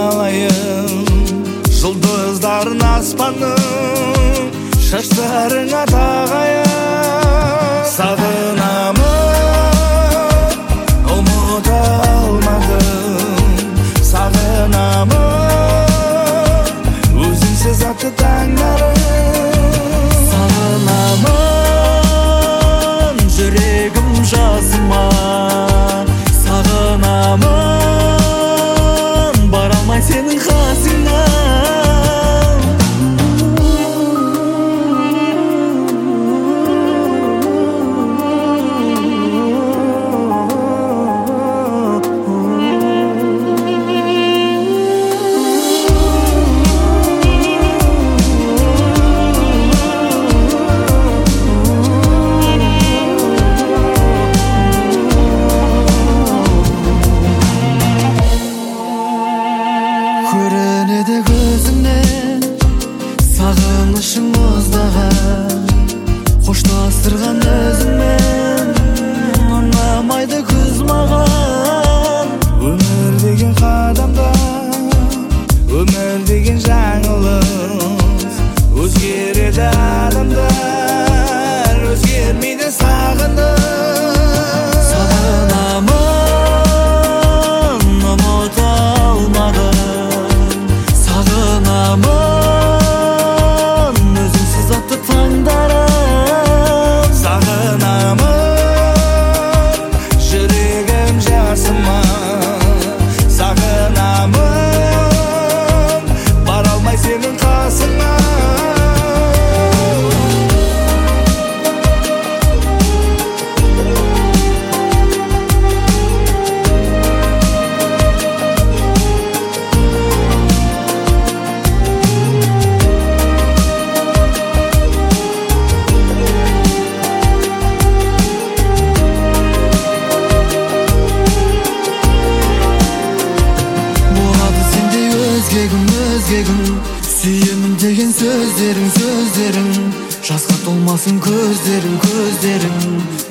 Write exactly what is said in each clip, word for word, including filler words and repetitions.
айналайын, жұлдыздарын аспанның, шаштарыңа тағайын. Сағынамын, ұмыта алмадым, сағынамын, өзіңсіз атты таңдарым. Сағынамын, жүрегім жазыма, сағынамын, бара алмай сенің қасыңа. Көрінеді көзіңнен сағынышың мұздаған, қоштастырған өзіңмен, ұнамайды күз маған. Өмір деген қадамда, өмір деген жаңылыс, өзгереді адамдар, өзгермейді сағыныш. Сағынамын, ұмыта алмадым, сағынамын, өзіңсіз атты таңдарым. Сағынамын, жүрегім жасыма, сағынамын, бара алмай сенің қасыңа. Өзгегім, сүйемін деген сөздерің, сөздерің, жасқа толмасын көздерің, көздерің,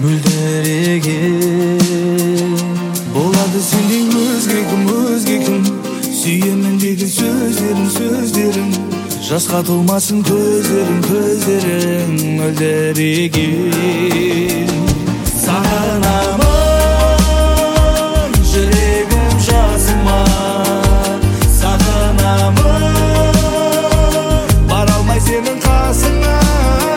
мөлдіреген. Болады сендей өзгегім, өзгегім, сүйемін деген сөздерің, сөздерің, жасқа толмасын көздерің, көздерің, мөлдіреген. Сағынамын, жүрегім жазыма, сағынамын, бара алмай сенің қасыңа.